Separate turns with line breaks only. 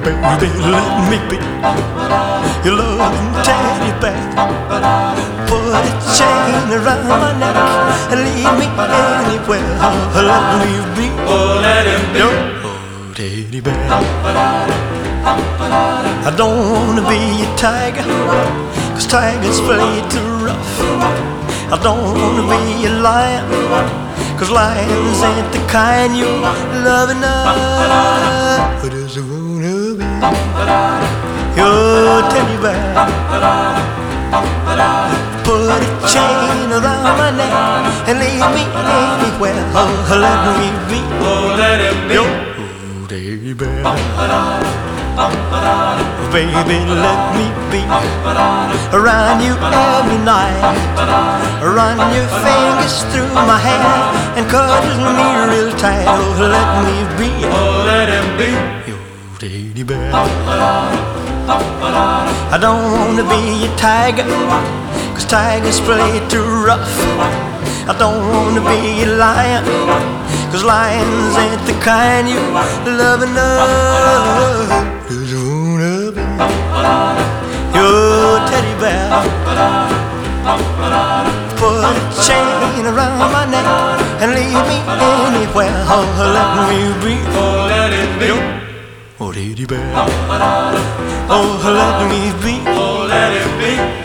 baby, let me be your loving teddy bear. Put a chain around my neck and lead me anywhere. Let me be,
let him be
your teddy bear. I don't wanna be a tiger, 'cause tigers play too rough. I don't wanna be a lion, 'cause lions ain't the kind you love enough. I just wanna be your teddy bear. Put a chain around my neck and lead me anywhere. Let me be,
let him be
your teddy bear. Baby, let me be around you every night. Run your fingers through my hair and cuddle me real tight. Let me be,
let him be
your teddy bear. I don't wanna be a tiger, 'cause tigers play too rough. I don't wanna be a lion, 'cause lions ain't the kind you love enough. Just wanna be your teddy bear. Put a chain around my neck and lead me anywhere. Let me be,
let him be
your teddy bear. Oh, let me be,
let him be